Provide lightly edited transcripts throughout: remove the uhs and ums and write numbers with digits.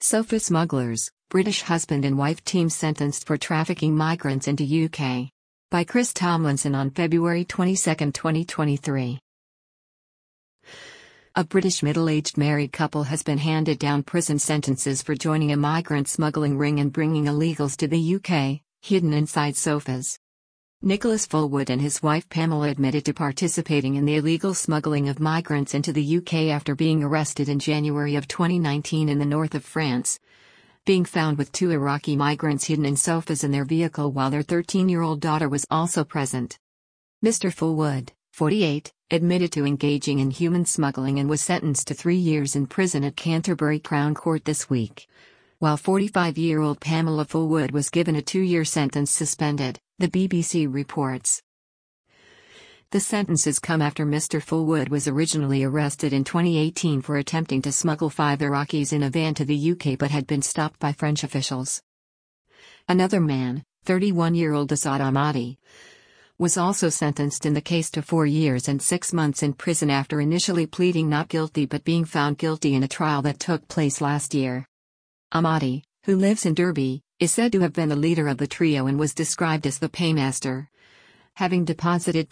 Sofa smugglers, British husband and wife team sentenced for trafficking migrants into UK. By Chris Tomlinson on February 22, 2023. A British middle-aged married couple has been handed down prison sentences for joining a migrant smuggling ring and bringing illegals to the UK, hidden inside sofas. Nicholas Fullwood and his wife Pamela admitted to participating in the illegal smuggling of migrants into the UK after being arrested in January of 2019 in the north of France, being found with 2 Iraqi migrants hidden in sofas in their vehicle while their 13-year-old daughter was also present. Mr. Fullwood, 48, admitted to engaging in human smuggling and was sentenced to 3 years in prison at Canterbury Crown Court this week, while 45-year-old Pamela Fullwood was given a 2-year sentence suspended, the BBC reports. The sentences come after Mr. Fullwood was originally arrested in 2018 for attempting to smuggle 5 Iraqis in a van to the UK but had been stopped by French officials. Another man, 31-year-old Asad Ahmadi, was also sentenced in the case to 4 years and 6 months in prison after initially pleading not guilty but being found guilty in a trial that took place last year. Ahmadi, who lives in Derby, is said to have been the leader of the trio and was described as the paymaster, having deposited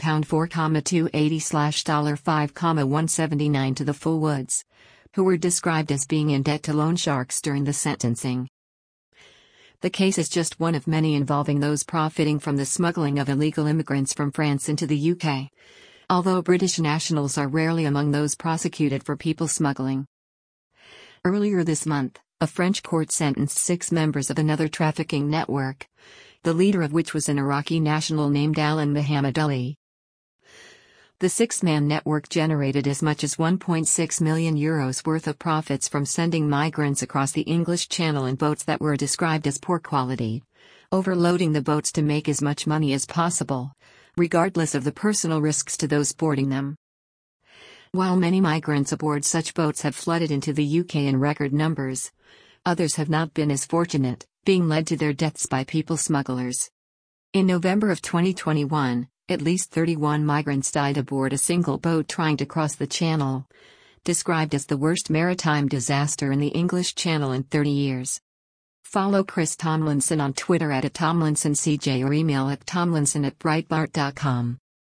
£4,280/$5,179 to the Fullwoods, who were described as being in debt to loan sharks during the sentencing. The case is just one of many involving those profiting from the smuggling of illegal immigrants from France into the UK, although British nationals are rarely among those prosecuted for people smuggling. Earlier this month, a French court sentenced 6 members of another trafficking network, the leader of which was an Iraqi national named Alan Muhammad Ali. The 6-man network generated as much as €1.6 million worth of profits from sending migrants across the English Channel in boats that were described as poor quality, overloading the boats to make as much money as possible, regardless of the personal risks to those boarding them. While many migrants aboard such boats have flooded into the UK in record numbers, others have not been as fortunate, being led to their deaths by people smugglers. In November of 2021, at least 31 migrants died aboard a single boat trying to cross the Channel, described as the worst maritime disaster in the English Channel in 30 years. Follow Chris Tomlinson on Twitter @TomlinsonCJ or email at tomlinson@breitbart.com.